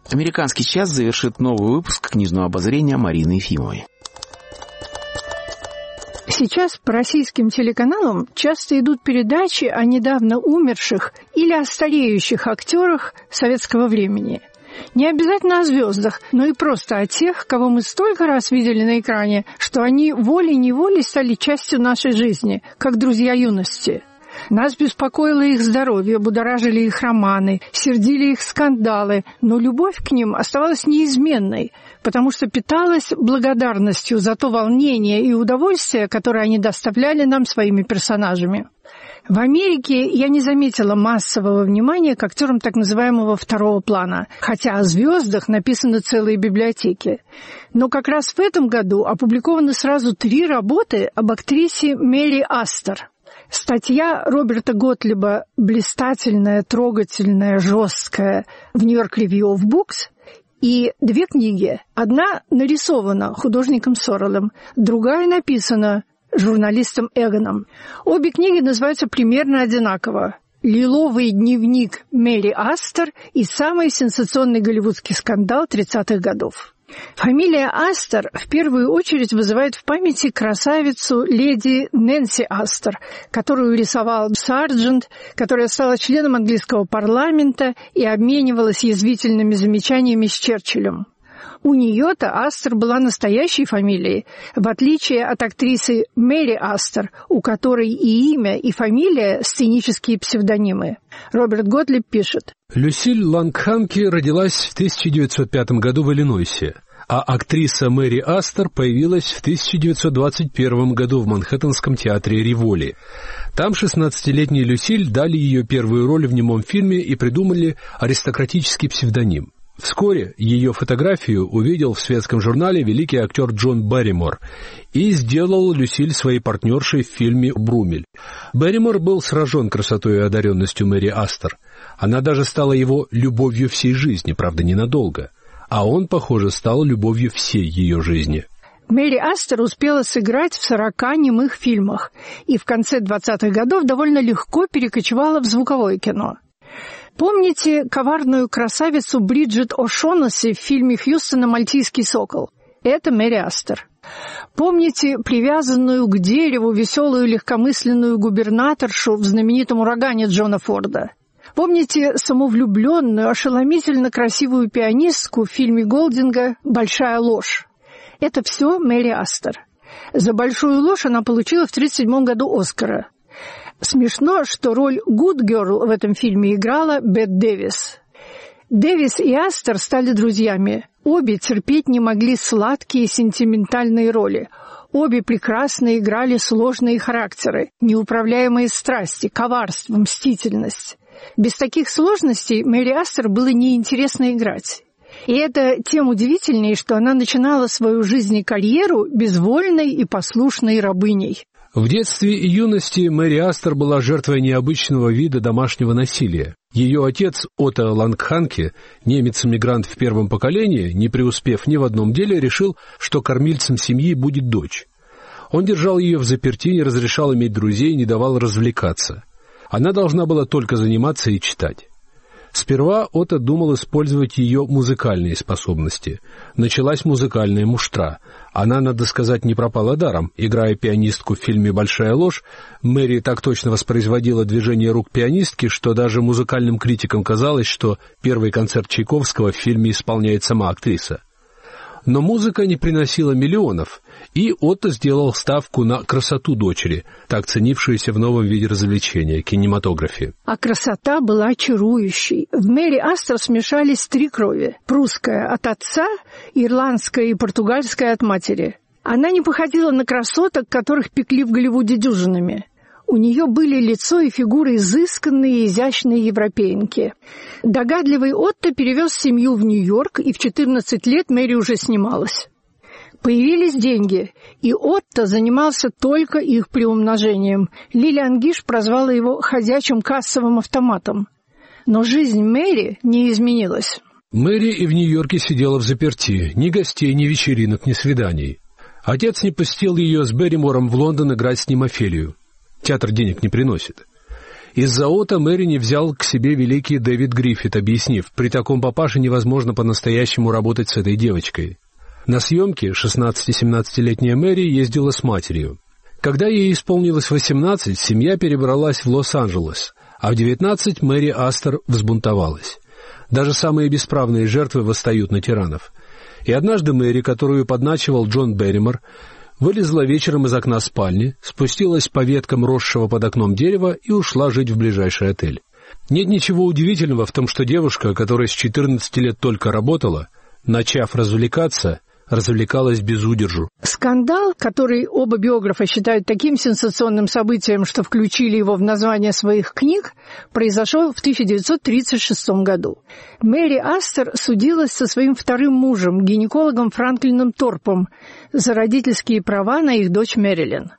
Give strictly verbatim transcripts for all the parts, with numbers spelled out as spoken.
«Американский час» завершит новый выпуск книжного обозрения Марины Ефимовой. Сейчас по российским телеканалам часто идут передачи о недавно умерших или о стареющих актерах советского времени. Не обязательно о звездах, но и просто о тех, кого мы столько раз видели на экране, что они волей-неволей стали частью нашей жизни, как друзья юности. Нас беспокоило их здоровье, будоражили их романы, сердили их скандалы, но любовь к ним оставалась неизменной, потому что питалась благодарностью за то волнение и удовольствие, которое они доставляли нам своими персонажами. В Америке я не заметила массового внимания к актерам так называемого второго плана, хотя о звездах написаны целые библиотеки. Но как раз в этом году опубликованы сразу три работы об актрисе Мэри Астер. Статья Роберта Готлиба блистательная, трогательная, жесткая в Нью-Йорк Review of Books и две книги. Одна нарисована художником Сорелем, другая написана журналистом Эгоном. Обе книги называются примерно одинаково. «Лиловый дневник Мэри Астер» и «Самый сенсационный голливудский скандал тридцатых годов». Фамилия Астер в первую очередь вызывает в памяти красавицу леди Нэнси Астер, которую рисовал Сарджент, которая стала членом английского парламента и обменивалась язвительными замечаниями с Черчиллем. У нее-то Астер была настоящей фамилией, в отличие от актрисы Мэри Астер, у которой и имя, и фамилия – сценические псевдонимы. Роберт Готлиб пишет. Люсиль Лангханки родилась в тысяча девятьсот пятом году в Иллинойсе, а актриса Мэри Астер появилась в тысяча девятьсот двадцать первом году в Манхэттенском театре Риволи. Там шестнадцатилетней Люсиль дали ее первую роль в немом фильме и придумали аристократический псевдоним. Вскоре ее фотографию увидел в светском журнале великий актер Джон Берримор и сделал Люсиль своей партнершей в фильме «Брумель». Берримор был сражен красотой и одаренностью Мэри Астер. Она даже стала его любовью всей жизни, правда, ненадолго. А он, похоже, стал любовью всей ее жизни. Мэри Астер успела сыграть в сорока немых фильмах и в конце двадцатых годов довольно легко перекочевала в звуковое кино. Помните коварную красавицу Бриджит О'Шоннесси в фильме Хьюстона «Мальтийский сокол»? Это Мэри Астер. Помните привязанную к дереву веселую легкомысленную губернаторшу в знаменитом «Урагане» Джона Форда? Помните самовлюбленную, ошеломительно красивую пианистку в фильме Голдинга «Большая ложь»? Это все Мэри Астер. За «Большую ложь» она получила в тридцать седьмом году Оскара. Смешно, что роль Good Girl в этом фильме играла Бет Дэвис. Дэвис и Астер стали друзьями. Обе терпеть не могли сладкие сентиментальные роли. Обе прекрасно играли сложные характеры, неуправляемые страсти, коварство, мстительность. Без таких сложностей Мэри Астер было неинтересно играть. И это тем удивительнее, что она начинала свою жизнь и карьеру безвольной и послушной рабыней. В детстве и юности Мэри Астер была жертвой необычного вида домашнего насилия. Ее отец Отто Лангханке, немец-эмигрант в первом поколении, не преуспев ни в одном деле, решил, что кормильцем семьи будет дочь. Он держал ее взаперти, не разрешал иметь друзей, не давал развлекаться. Она должна была только заниматься и читать. Сперва Отто думал использовать ее музыкальные способности. Началась музыкальная муштра. Она, надо сказать, не пропала даром. Играя пианистку в фильме «Большая ложь», Мэри так точно воспроизводила движение рук пианистки, что даже музыкальным критикам казалось, что первый концерт Чайковского в фильме исполняет сама актриса. Но музыка не приносила миллионов, и Отто сделал ставку на красоту дочери, так ценившуюся в новом виде развлечения – кинематографе. А красота была чарующей. В Мэри Астер смешались три крови – прусская от отца, ирландская и португальская от матери. Она не походила на красоток, которых пекли в Голливуде дюжинами. У нее были лицо и фигура изысканные и изящные европеенки. Догадливый Отто перевез семью в Нью-Йорк, и в четырнадцать лет Мэри уже снималась. Появились деньги, и Отто занимался только их приумножением. Лилиан Гиш прозвала его «ходячим кассовым автоматом». Но жизнь Мэри не изменилась. Мэри и в Нью-Йорке сидела взаперти, ни гостей, ни вечеринок, ни свиданий. Отец не пустил ее с Берримором в Лондон играть с ним Офелию. Театр денег не приносит. Из-за Отто Мэри не взял к себе великий Дэвид Гриффит, объяснив, при таком папаше невозможно по-настоящему работать с этой девочкой. На съемки шестнадцати-семнадцатилетняя Мэри ездила с матерью. Когда ей исполнилось восемнадцать, семья перебралась в Лос-Анджелес, а в девятнадцать Мэри Астер взбунтовалась. Даже самые бесправные жертвы восстают на тиранов. И однажды Мэри, которую подначивал Джон Берримор, вылезла вечером из окна спальни, спустилась по веткам росшего под окном дерева и ушла жить в ближайший отель. Нет ничего удивительного в том, что девушка, которая с четырнадцати лет только работала, начав развлекаться, развлекалась без удержу. Скандал, который оба биографа считают таким сенсационным событием, что включили его в название своих книг, произошел в тысяча девятьсот тридцать шестом году. Мэри Астер судилась со своим вторым мужем, гинекологом Франклином Торпом, за родительские права на их дочь Мэрилин.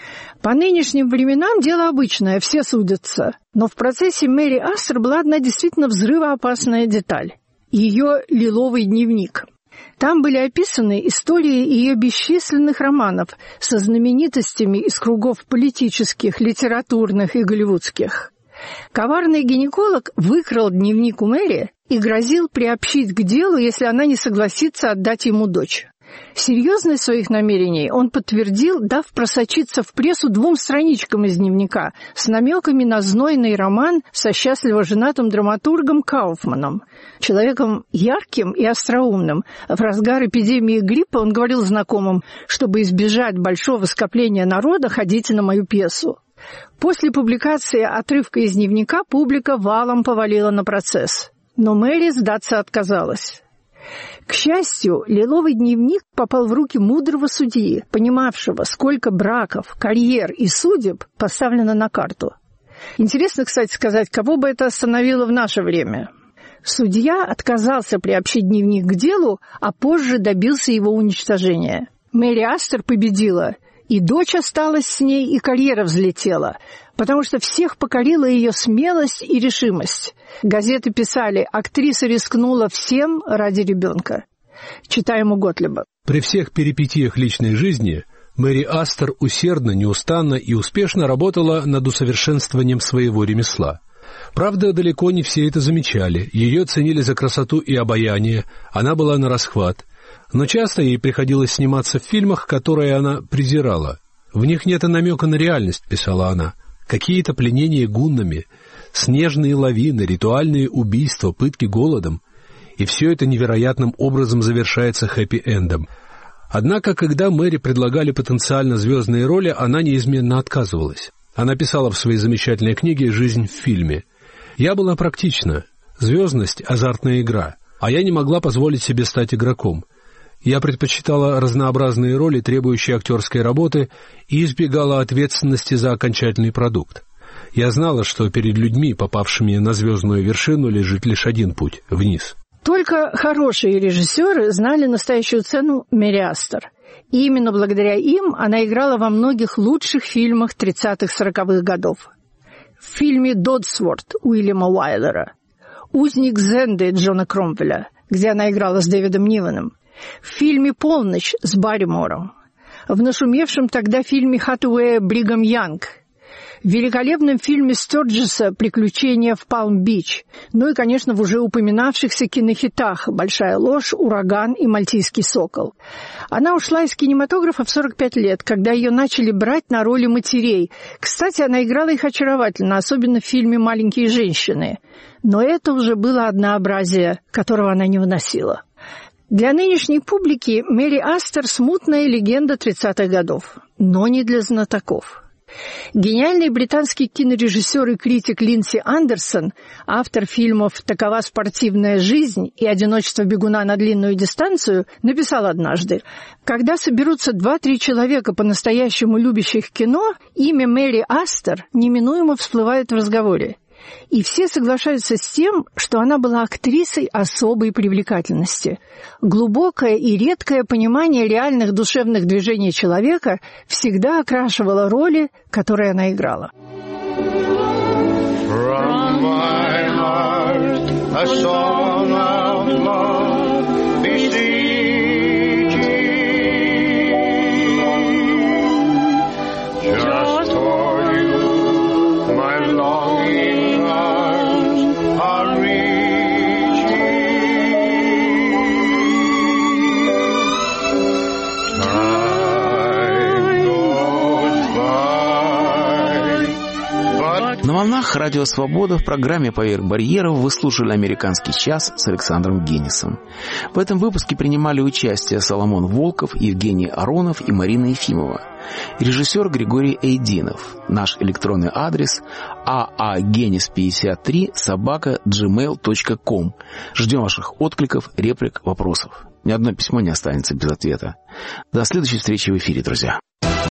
По нынешним временам дело обычное, все судятся. Но в процессе Мэри Астер была одна действительно взрывоопасная деталь – ее лиловый дневник. Там были описаны истории ее бесчисленных романов со знаменитостями из кругов политических, литературных и голливудских. Коварный гинеколог выкрал дневник у Мэри и грозил приобщить к делу, если она не согласится отдать ему дочь. Серьезность своих намерений он подтвердил, дав просочиться в прессу двум страничкам из дневника с намеками на знойный роман со счастливо женатым драматургом Кауфманом. Человеком ярким и остроумным. В разгар эпидемии гриппа он говорил знакомым: чтобы избежать большого скопления народа, ходите на мою пьесу. После публикации отрывка из дневника публика валом повалила на процесс. Но Мэри сдаться отказалась. К счастью, лиловый дневник попал в руки мудрого судьи, понимавшего, сколько браков, карьер и судеб поставлено на карту. Интересно, кстати сказать, кого бы это остановило в наше время. Судья отказался приобщить дневник к делу, а позже добился его уничтожения. Мэри Астер победила, и дочь осталась с ней, и карьера взлетела, потому что всех покорила ее смелость и решимость. Газеты писали: актриса рискнула всем ради ребенка. Читаем у Готлиба. При всех перипетиях личной жизни Мэри Астер усердно, неустанно и успешно работала над усовершенствованием своего ремесла. Правда, далеко не все это замечали. Ее ценили за красоту и обаяние, она была нарасхват. Но часто ей приходилось сниматься в фильмах, которые она презирала. «В них нет и намека на реальность», — писала она. «Какие-то пленения гуннами, снежные лавины, ритуальные убийства, пытки голодом. И все это невероятным образом завершается хэппи-эндом». Однако, когда Мэри предлагали потенциально звездные роли, она неизменно отказывалась. Она писала в своей замечательной книге «Жизнь в фильме». «Я была практична. Звездность — азартная игра, а я не могла позволить себе стать игроком. Я предпочитала разнообразные роли, требующие актерской работы, и избегала ответственности за окончательный продукт. Я знала, что перед людьми, попавшими на звездную вершину, лежит лишь один путь — вниз». Только хорошие режиссеры знали настоящую цену Мэри Астер. И именно благодаря им она играла во многих лучших фильмах тридцатых-сороковых годов. В фильме «Додсворт» Уильяма Уайлера, «Узник Зенды» Джона Кромвеля, где она играла с Дэвидом Ниваном, в фильме «Полночь» с Барримором, в нашумевшем тогда фильме Хатэуэя «Бригам Янг», в великолепном фильме Стерджеса «Приключения в Палм-Бич», ну и, конечно, в уже упоминавшихся кинохитах «Большая ложь», «Ураган» и «Мальтийский сокол». Она ушла из кинематографа в сорок пять лет, когда ее начали брать на роли матерей. Кстати, она играла их очаровательно, особенно в фильме «Маленькие женщины». Но это уже было однообразие, которого она не выносила. Для нынешней публики Мэри Астер – смутная легенда тридцатых годов, но не для знатоков. Гениальный британский кинорежиссер и критик Линдси Андерсон, автор фильмов «Такова спортивная жизнь» и «Одиночество бегуна на длинную дистанцию», написал однажды: «Когда соберутся два-три человека, по-настоящему любящих кино, имя Мэри Астер неминуемо всплывает в разговоре. И все соглашаются с тем, что она была актрисой особой привлекательности. Глубокое и редкое понимание реальных душевных движений человека всегда окрашивало роли, которые она играла». From my heart, a song of love, beseeching, just for you, my longing. На волнах Радио Свобода в программе «Поверх барьеров» вы слушали «Американский час» с Александром Генисом. В этом выпуске принимали участие Соломон Волков, Евгений Аронов и Марина Ефимова. Режиссер Григорий Эйдинов. Наш электронный адрес аагенис пятьдесят три собака джимейл точка ком. Ждем ваших откликов, реплик, вопросов. Ни одно письмо не останется без ответа. До следующей встречи в эфире, друзья.